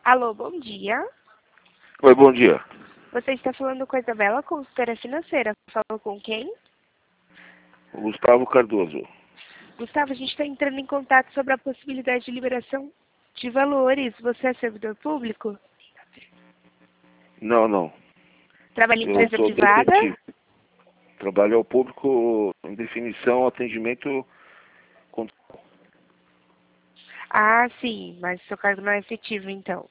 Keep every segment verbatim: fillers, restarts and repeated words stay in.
Alô, bom dia. Oi, bom dia. Você está falando com a Isabela, consultora financeira. Falou com quem? Gustavo Cardoso. Gustavo, a gente está entrando em contato sobre a possibilidade de liberação de valores. Você é servidor público? Não, não. Trabalha em Eu empresa sou privada? detetivo. Trabalho ao público em definição, atendimento. con- Ah, sim, mas seu cargo não é efetivo, então.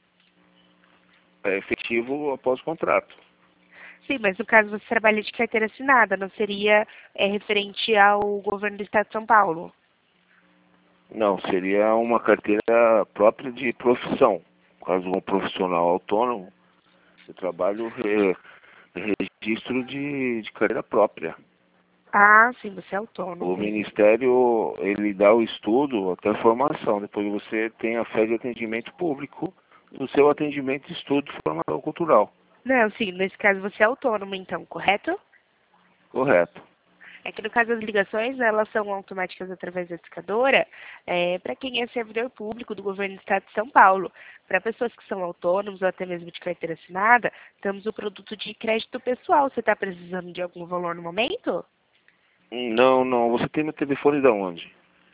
É efetivo após contrato. Sim, mas no caso você trabalha de carteira assinada, não seria é, referente ao governo do Estado de São Paulo? Não, seria uma carteira própria de profissão. Caso um profissional autônomo, eu trabalho re, registro de, de carreira própria. Ah, sim, você é O autônomo. Ministério, ele dá o estudo até a formação. Depois você tem a fé de atendimento público do seu atendimento de estudo de formação cultural. Não, sim, nesse caso você é autônomo, então, correto? Correto. É que no caso das ligações, elas são automáticas através da discadora, é, para quem é servidor público do governo do Estado de São Paulo. Para pessoas que são autônomos ou até mesmo de carteira assinada, temos o produto de crédito pessoal. Você está precisando de algum valor no momento? Não, não. Você tem meu telefone da onde?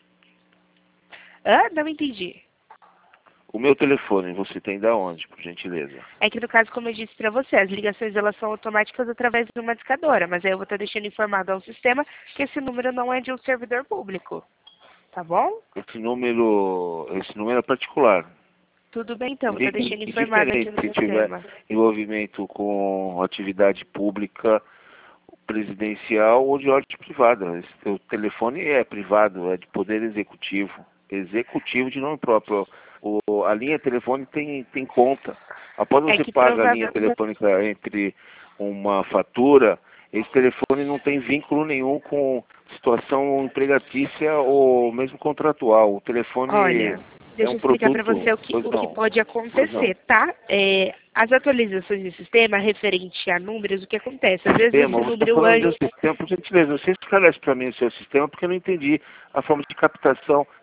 Hã? Não entendi. O meu telefone você tem da onde, por gentileza? É que no caso, como eu disse para você, as ligações elas são automáticas através de uma discadora, mas aí eu vou estar deixando informado ao sistema que esse número não é de um servidor público. Tá bom? Esse número, esse número é particular. Tudo bem então, vou estar deixando informado aqui Indiferente no se tiver sistema. envolvimento com atividade pública, presidencial ou de ordem privada. Esse, o telefone é privado, é de poder executivo. Executivo de nome próprio. O, a linha telefone tem, tem conta. Após É você que paga a linha provável. telefônica entre uma fatura, esse telefone não tem vínculo nenhum com situação empregatícia ou mesmo contratual. O telefone Olha, é deixa um eu explicar para produto. você o que, Pois o que não, pode pois não. acontecer, tá? É, as atualizações de sistema referente a números, o que acontece? Às vezes Sistema, esse você está número falando antes. de um sistema, por gentileza, você esclarece para mim o seu sistema, porque eu não entendi a forma de captação